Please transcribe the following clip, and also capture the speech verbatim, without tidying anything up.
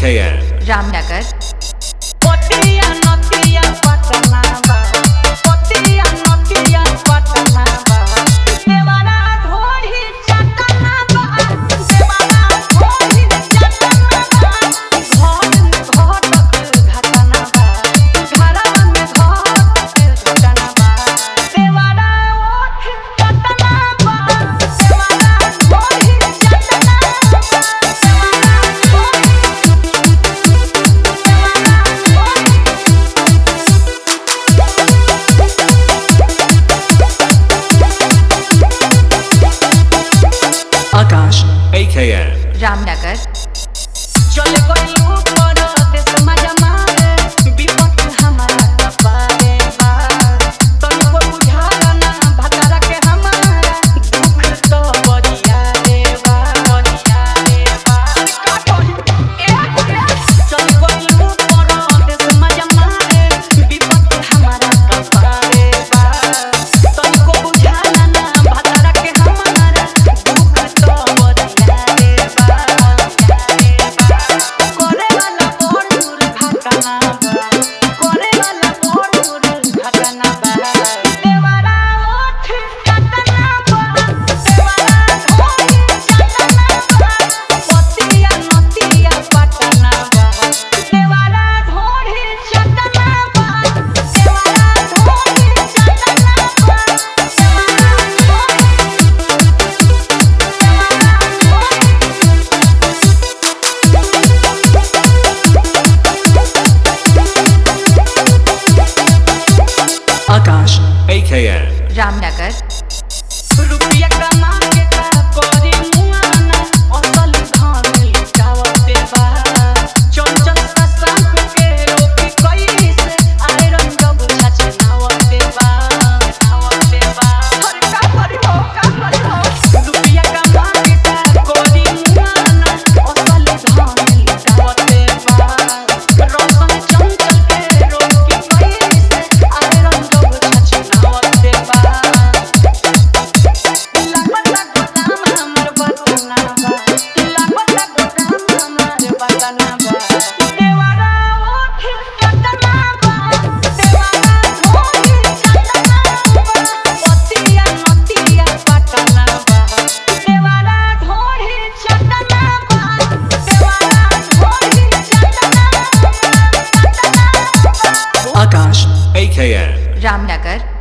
K M Ramnagar पोतिया नतिया पटना बा पोतिया नतिया पटना बा देवाना धोरी चटना बा देवाना धोरी चटना बा घर घटक घटना बा घरवा में घटक घटना बा देवाना ओठ चटना बा देवाना धोरी चटना बा देवाना आकाश A K M रामनगर चले गई ऊपर देश मजा मारे विपत हमारा कपारे बा तनिको बुझाला ना भतारा के हमारा दुख तो बरिया रे बा बरिया रे बा का कही ए चले गई ऊपर देश मजा मारे विपत हमारा कपारे बा तनिको बुझाला ना भतारा के हमारा दुख तो बरिया रे बा करे वाला मोर घटना बा करे वाला मोर घटना बा देवारा ओठ चटना बा देवारा धोरी चटना बा पोतिया नतिया पटना बा देवारा धोरी चटना बा देवारा धोरी चटना बा आकाश A K M रामनगर रुपया कमा के का करी मुआना असल धन लुटावते बा चंचल ससांक के रोकी कैसे आयरन डब छछनावते बा नावते बा अरे का करी हो का करी हो रुपया कमा के का करी मुआना असल धन लुटावते बा रोशन चंचल के रोकी कैसे आयरन डब छछनावते बा लागता गोदाम हमर बतना बा लागता गोदाम हमर बतना बा देवारा ओठ चटना बा देवारा धोरी चटना बा पोतिया नतिया पटना बा देवारा धोरी चटना बा देवारा धोरी चटना बा आकाश A K M रामनगर